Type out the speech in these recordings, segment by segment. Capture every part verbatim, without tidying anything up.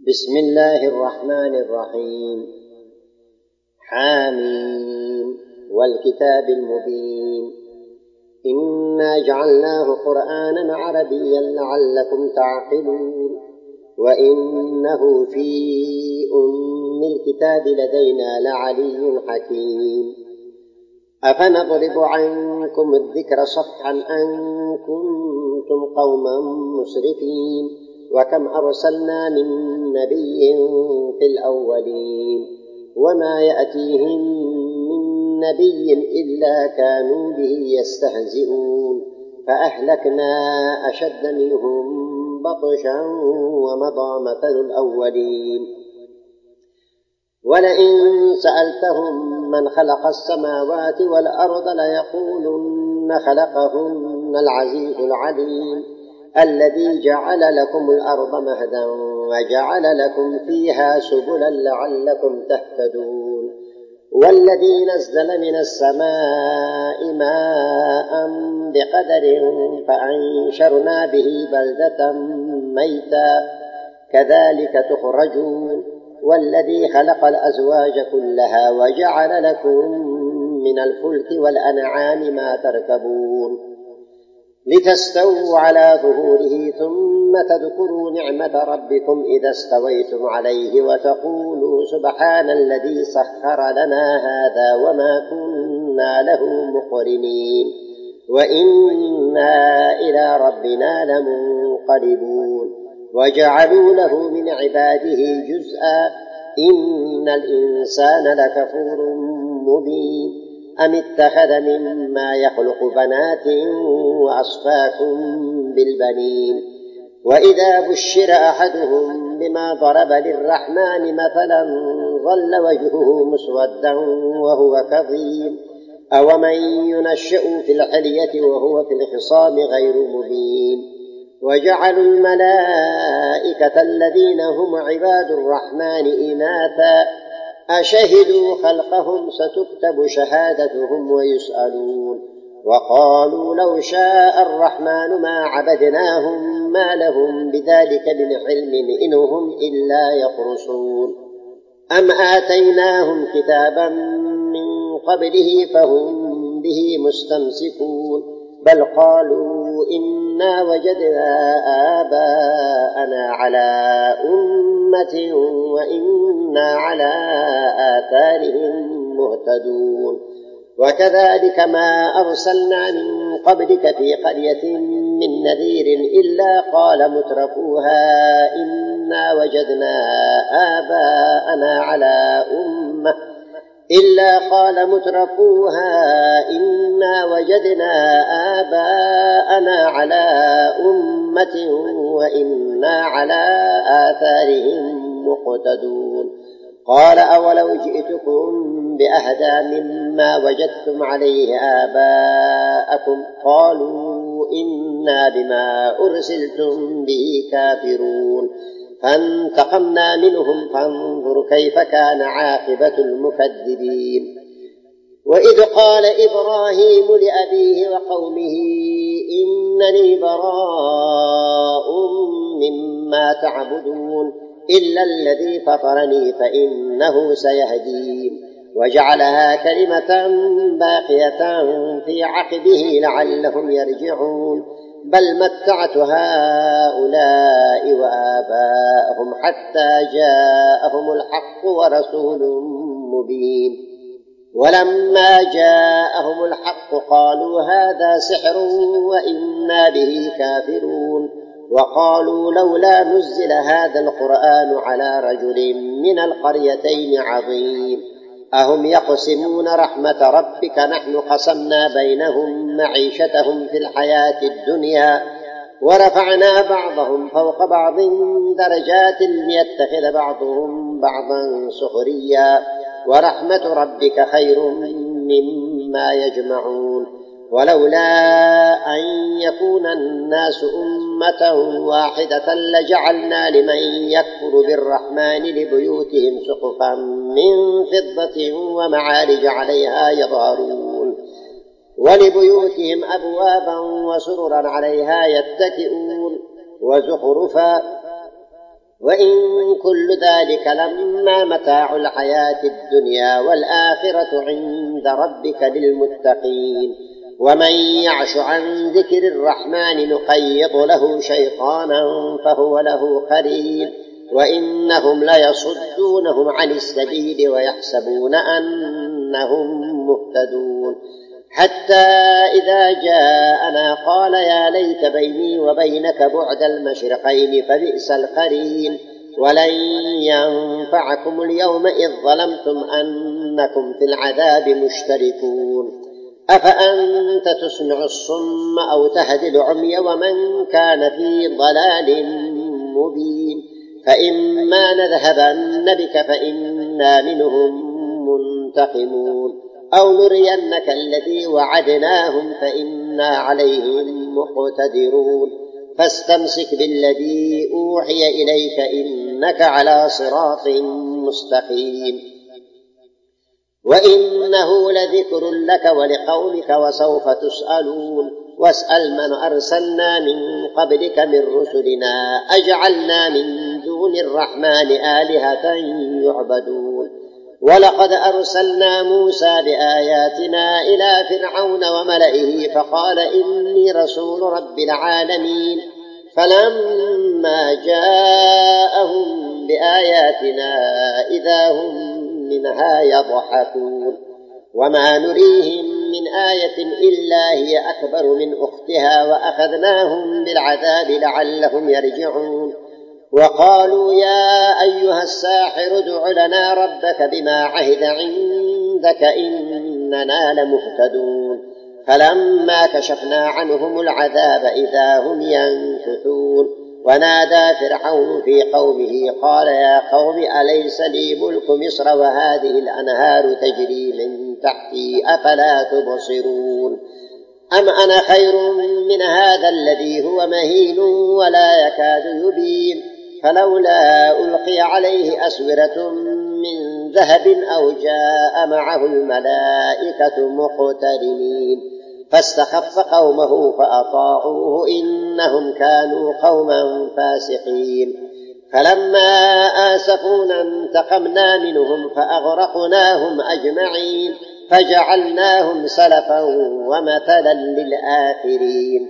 بسم الله الرحمن الرحيم. حامين والكتاب المبين إنا جعلناه قرآنا عربيا لعلكم تعقلون وإنه في أم الكتاب لدينا لعلي حكيم. أفنضرب عنكم الذكر صفحا أن كنتم قوما مسرفين وكم أرسلنا من نبي في الأولين وما يأتيهم من نبي إلا كانوا به يستهزئون فأهلكنا أشد منهم بطشا ومضى مثل الأولين. ولئن سألتهم من خلق السماوات والأرض ليقولن خلقهن العزيز العليم الذي جعل لكم الأرض مهدا وجعل لكم فيها سبلا لعلكم تهتدون والذي نزل من السماء ماء بقدر فأنشرنا به بلدة ميتا كذلك تخرجون والذي خلق الأزواج كلها وجعل لكم من الفلك والأنعام ما تركبون لتستووا على ظهوره ثم تذكروا نعمة ربكم إذا استويتم عليه وتقولوا سبحان الذي سخر لنا هذا وما كنا له مقرنين وإنا إلى ربنا لمنقلبون. وجعلوا له من عباده جزءا إن الإنسان لكفور مبين أم اتخذ مما يخلق بنات وأصفاكم بالبنين. وإذا بشر أحدهم بما ضرب للرحمن مثلا ظل وجهه مسودا وهو كظيم أومن ينشأ في الحلية وهو في الخصام غير مبين. وجعلوا الملائكة الذين هم عباد الرحمن إناثا أشهدوا خلقهم ستكتب شهادتهم ويسألون وقالوا لو شاء الرحمن ما عبدناهم ما لهم بذلك من علم إنهم إلا يخرصون أم آتيناهم كتابا من قبله فهم به مستمسكون بل قالوا إنا وجدنا آباءنا على أمة وإنا على آثارهم مهتدون. وكذلك ما أرسلنا من قبلك في قرية من نذير إلا قال مترفوها إنا وجدنا آباءنا على أمة إلا قال مترفوها إنا وجدنا آباءنا على أمة وإنا على آثارهم مقتدون. قال أولو جئتكم بأهدى مما وجدتم عليه آباءكم قالوا إنا بما أرسلتم به كافرون فانتقمنا منهم فانظر كيف كان عاقبة المكذبين. وإذ قال إبراهيم لأبيه وقومه إنني براء مما تعبدون إلا الذي فطرني فإنه سيهدين وجعلها كلمة باقية في عقبه لعلهم يرجعون بل متعت هؤلاء وآباءهم حتى جاءهم الحق ورسول مبين. ولما جاءهم الحق قالوا هذا سحر وإنا به كافرون وقالوا لولا نزل هذا القرآن على رجل من القريتين عظيم أهم يقسمون رحمة ربك نحن قسمنا بينهم معيشتهم في الحياة الدنيا ورفعنا بعضهم فوق بعض درجات ليتخذ بعضهم بعضا سخريا ورحمة ربك خير مما يجمعون. ولولا أن يكون الناس أمة واحدة لجعلنا لمن يكفر بالرحمن لبيوتهم سقفا من فضة ومعارج عليها يظهرون ولبيوتهم أبوابا وسررا عليها يتكئون وزخرفا وإن كل ذلك لما متاع الحياة الدنيا والآخرة عند ربك للمتقين. ومن يعش عن ذكر الرحمن نقيض له شيطانا فهو له قرين وإنهم ليصدونهم عن السبيل ويحسبون أنهم مهتدون. حتى إذا جاءنا قال يا ليت بيني وبينك بعد المشرقين فبئس القرين. ولن ينفعكم اليوم إذ ظلمتم أنكم في العذاب مشتركون. أفأنت تسمع الصم أو تهدي العمي ومن كان في ضلال مبين. فإما نذهبن بك فإنا منهم منتقمون أو نرينك الذي وعدناهم فإنا عليهم مقتدرون. فاستمسك بالذي أوحي إليك إنك على صراط مستقيم. وإنه لذكر لك ولقومك وسوف تسألون. واسأل من أرسلنا من قبلك من رسلنا أجعلنا من دون الرحمن آلهة يعبدون. ولقد أرسلنا موسى بآياتنا إلى فرعون وملئه فقال إني رسول رب العالمين. فلما جاءهم بآياتنا إذا هم منها يضحكون. وما نريهم من آية إلا هي أكبر من أختها وأخذناهم بالعذاب لعلهم يرجعون. وقالوا يا أيها الساحر ادع لنا ربك بما عهد عندك إننا لمهتدون. فلما كشفنا عنهم العذاب إذا هم ينكثون. ونادى فرعون في قومه قال يا قوم أليس لي ملك مصر وهذه الأنهار تجري من تحتي أفلا تبصرون. أم أنا خير من هذا الذي هو مهين ولا يكاد يبين. فلولا ألقي عليه أسورة من ذهب أو جاء معه الملائكة مقترنين. فاستخف قومه فأطاعوه إنهم كانوا قوما فاسقين. فلما آسفونا انتقمنا منهم فأغرقناهم أجمعين فجعلناهم سلفا ومثلا للآخرين.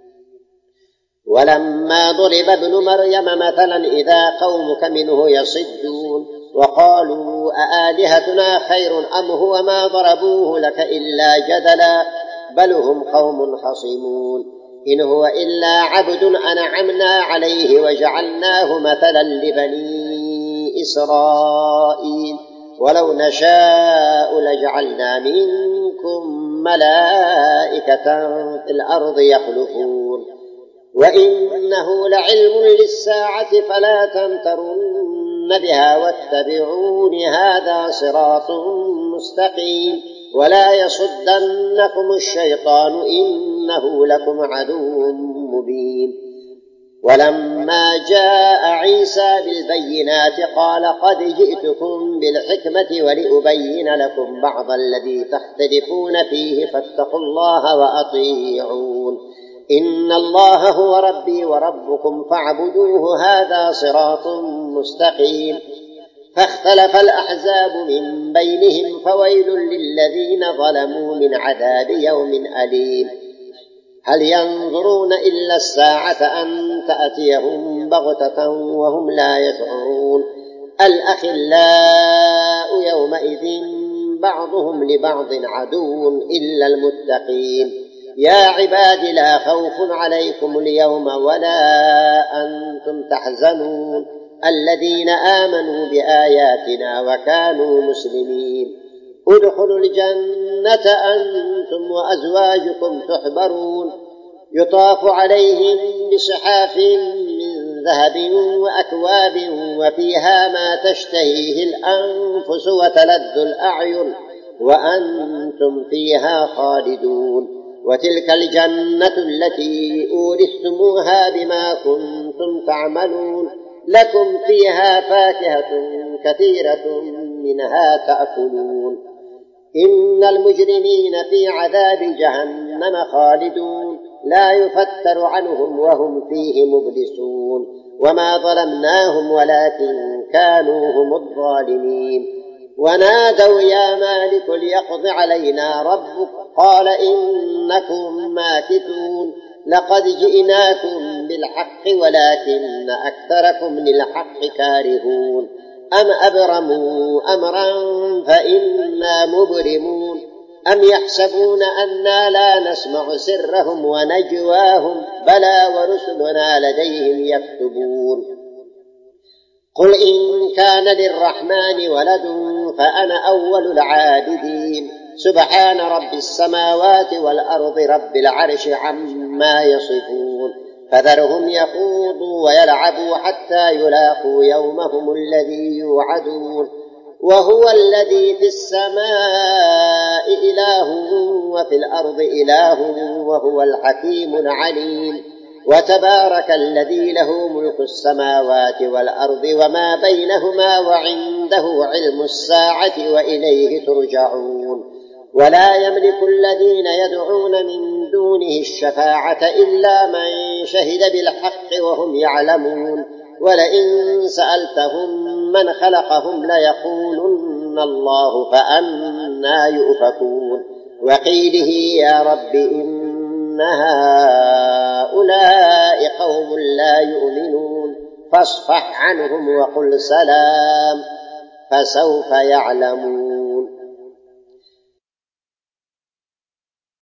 ولما ضرب ابن مريم مثلا إذا قومك منه يصدون. وقالوا أآلهتنا خير أم هو ما ضربوه لك إلا جدلا بل هم قوم خصمون. إن هو إلا عبد أنعمنا عليه وجعلناه مثلا لبني إسرائيل ولو نشاء لجعلنا منكم ملائكة في الأرض يخلفون. وإنه لعلم للساعة فلا تمترن بها واتبعون هذا صراط مستقيم. ولا يصدنكم الشيطان إنه لكم عدو مبين. ولما جاء عيسى بالبينات قال قد جئتكم بالحكمة ولأبين لكم بعض الذي تختلفون فيه فاتقوا الله وأطيعون. إن الله هو ربي وربكم فاعبدوه هذا صراط مستقيم. فاختلف الأحزاب من بينهم فويل للذين ظلموا من عذاب يوم أليم. هل ينظرون إلا الساعة أن تأتيهم بغتة وهم لا يشعرون. الأخلاء يومئذ بعضهم لبعض عدو إلا المتقين. يا عباد لا خوف عليكم اليوم ولا أنتم تحزنون الذين آمنوا بآياتنا وكانوا مسلمين. ادخلوا الجنة أنتم وأزواجكم تحبرون. يطاف عليهم بصحاف من ذهب وأكواب وفيها ما تشتهيه الأنفس وتلذ الأعين وأنتم فيها خالدون. وتلك الجنة التي أورثتموها بما كنتم تعملون. لكم فيها فاكهة كثيرة منها تأكلون. إن المجرمين في عذاب جهنم خالدون لا يفتر عنهم وهم فيه مبلسون. وما ظلمناهم ولكن كانوا هم الظالمين. ونادوا يا مالك ليقض علينا ربك قال إنكم ماكثون لقد جئناكم بالحق ولكن أكثركم للحق كارهون أم أبرموا أمرا فإنا مبرمون أم يحسبون أنا لا نسمع سرهم ونجواهم بلى ورسلنا لديهم يكتبون قل إن كان للرحمن ولد فأنا أول العابدين سبحان رب السماوات والأرض رب العرش عما يصفون فذرهم يخوضوا ويلعبوا حتى يلاقوا يومهم الذي يوعدون وهو الذي في السماء إله وفي الأرض إله وهو الحكيم العليم وتبارك الذي له ملك السماوات والأرض وما بينهما وعنده علم الساعة وإليه ترجعون ولا يملك الذين يدعون من دونه الشفاعة إلا من شهد بالحق وهم يعلمون ولئن سألتهم من خلقهم ليقولن الله فأنى يؤفكون وقيله يا رب إن هؤلاء قوم لا يؤمنون فاصفح عنهم وقل سلام فسوف يعلمون.